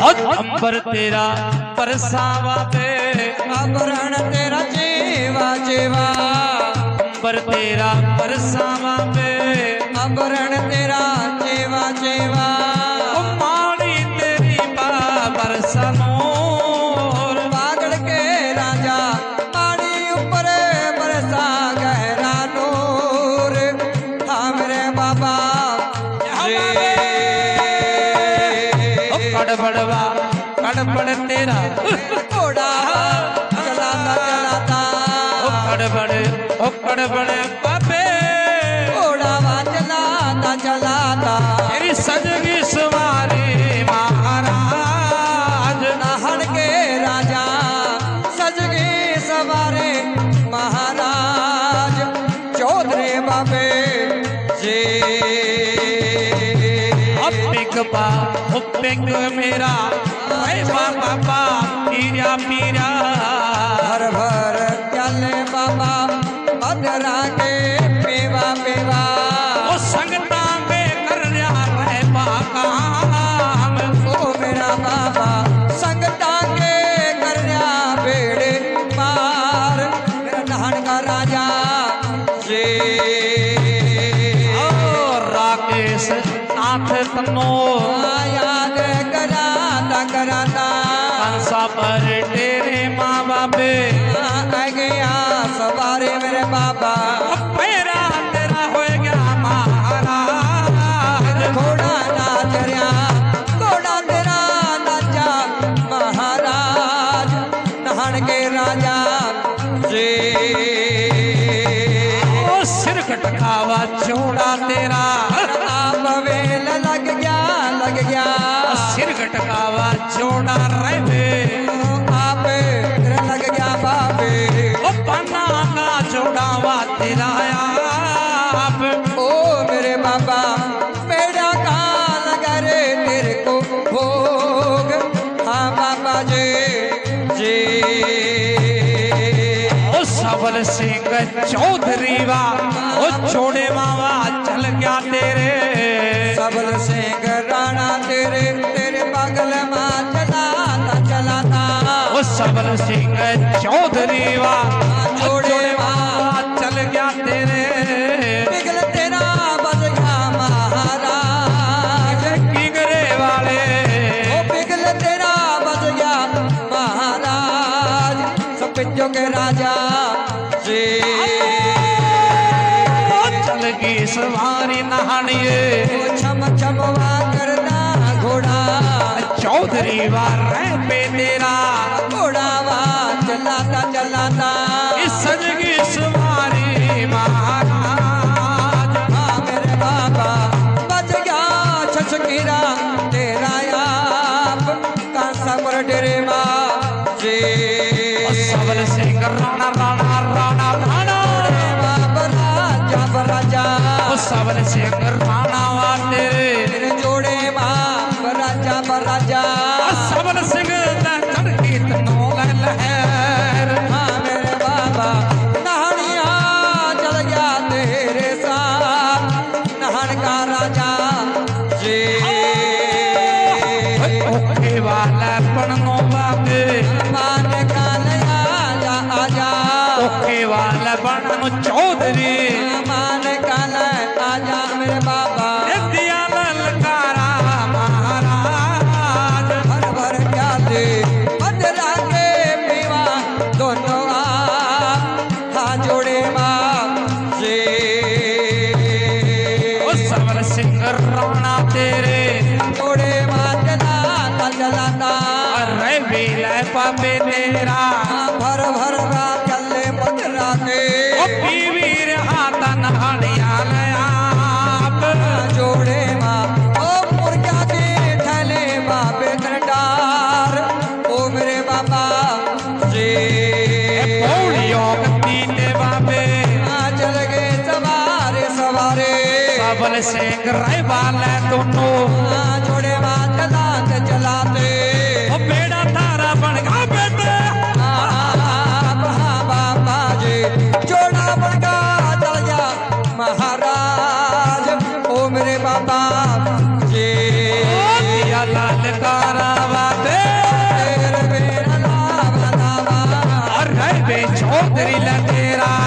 अंबर तेरा परसावा पे आभरण तेरा जेवा जेवा अंबर तेरा परसावा पे आभरण तेरा जेवा जेवा माड़ी तेरी बरसा नूर पागल के राजा पानी ऊपर बरसा गहरा नूर हाँ मेरे बाबा कड़बड़वा कड़बड़ तेरा घोड़ा चलाता चलाता कड़बड़ बाबे घोड़ा चलाता चलाता तेरी सजगी सवारी महाराज नाहन के राजा सजगी सवारे महाराज चौधरी बाबे जी पिंग मेरा बाबा पीरा पीरा भर भर चले बाबा मदरा के पेवा पेवा ओ संगता में कर रहे काम ओ मेरा बाबा संगता के कर बेड़े पार मेरा नहन का राजा जी राकेश नाथ तनो याद कराता कराता कंसा पर तेरे माँ बापे आ गया सवारे मेरे बाबा मेरा तेरा हो गया महाराज घोड़ा नाच रहा घोड़ा तेरा नाचा महाराज नहन के राजा जी ओ सिर कटकावा चौड़ा तेरा आप वेल लग गया सिर कटकावा चौड़ा रहे आप लग गया बाबे ओ पन्ना का चौड़ावा तेरा आप ओ मेरे बाबा मेरा काल लगा रे तेरे को भोग हाँ बाबा जी जी ओ सबल सिंह चौधरी वा ओ छोड़े मावा चल गया तेरे सबल सिंह राणा तेरे तेरे पागल माँ चलाता चलाता ओ सबल सिंह चौधरी वा छोड़े मावा चल गया तेरे पिघल तेरा बज गया महाराज किंगरे वाले ओ पिघल तेरा बज गया महाराज सब पिंजों के राजा जी चल गई सवारी नहानिए छम छमवा करता घोड़ा चौधरी वार पे तेरा घोड़ा वा चलाता चलाता इस सजगी सवारी महाराज हाँ मेरे बाबा बज गया छछकीरा तेरा आप कांसा पर डेरे माँ जी सबल सिंह राणा राणा राणा राणा राजा ओ सबल सिंह राणा वा तेरे जोड़े माँ राजा सबल सिंह चढ़ी तनो लहर हाँ मेरे बाबा नहनिया चल गया तेरे साथ नहन का राजा जी ओके वाला पढ़नो बाबे मान का आजा आजा ओके वाला पढ़नो चौधरी मान का आजा मेरे बाबा दिया ललकारा महाराज भर भर प्यासे मदरा के पीवा दोनों आप हाँ जोड़े माँ जी ओ सबल सिंह राणा तेरे जोड़े माँ चलाता चलाता अरे बेला पापे तेरा भर भर रात चले मदरा के ओ पीवीर हाथ नहानिया जोड़े माँ ओ मुर्गा के ठले बाबे करडार ओ मेरे बाबा जी तीने बाबे चल गए सवारे सवारे सबल सिंह राय वाला दोनों जोड़े माँ चलाते चलाते ओ बेड़ा तारा बन गया बेटे बाबा जी जोड़ा बन गया चल गया महाराज ओ मेरे बाबा जी लाल कारा दिल तेरा